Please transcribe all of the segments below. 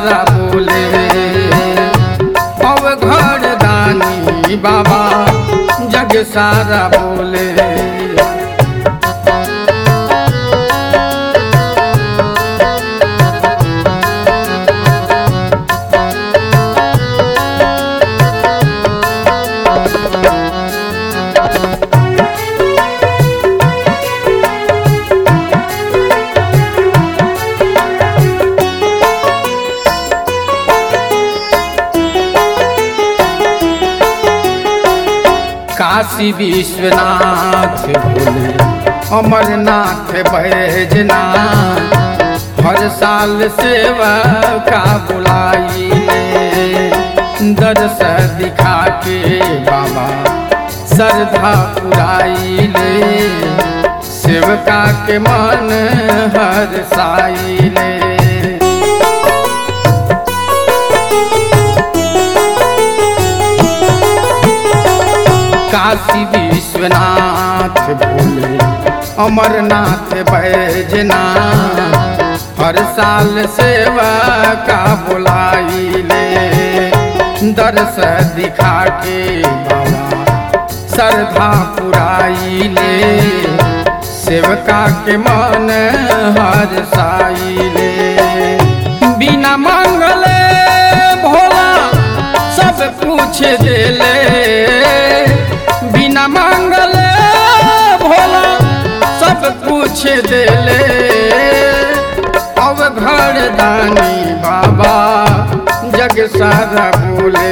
सारा बोले, अवघड़ दानी बाबा जग सारा बोले। काशी विश्वनाथ भोले, अमरनाथ बैजनाथ, हर साल सेवका बुलाइले, दर्श दिखा के बाबा श्रद्धा पुराइले, सेवका के मन हर्षाइले। काशी विश्वनाथ भोले, अमरनाथ बैजनाथ, हर साल सेवका बुलाइले, दर्श दिखा के बाबा श्रद्धा पुराइले, सेवका के मन हर्षाइले। बिना मांगले भोला सब कुछ देले, बिना मांगले भोला सब कुछ देले, अवघड़ दानी बाबा जग सारा बोले,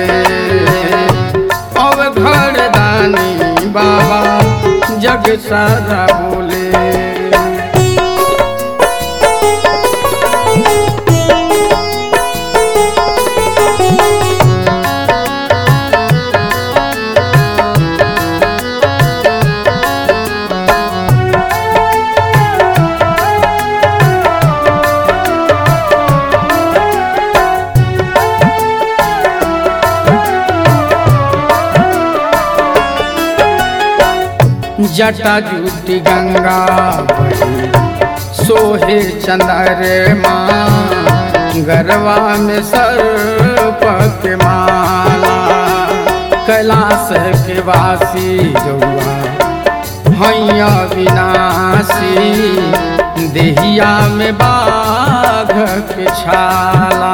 अवघड़ दानी बाबा जग सारा बोले। जटा जुटी गंगा बही, सोहे चंद्रमा, गरवा में सर्प के माला, कैलाश के वासी जौआ हैया विनाशी, देहिया में बाघ के छाला।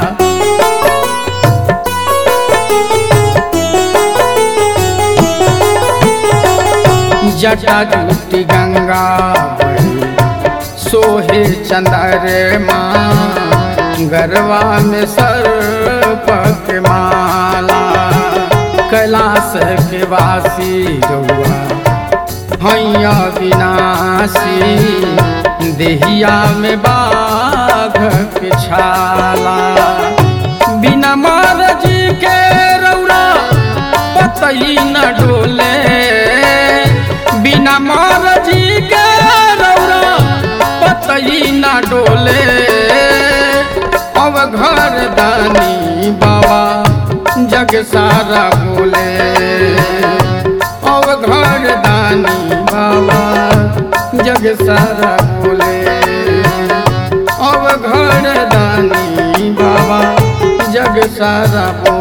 जटा जुटी गंगा बही, सोहे चंद्रमा, गरवा में सर्प के माला, कैलाश के वासी जौआ हैया विनाशी, देहिया में बाघ के छाला। बिना महाराजी के रौरा पतई न डोले, बिना महाराजी के रौरा पतई न डोले, अवघड़ दानी बाबा जग सारा बोले, अवघड़ दानी बाबा जग सारा बोले, अवघड़ दानी बाबा जग सारा बोले।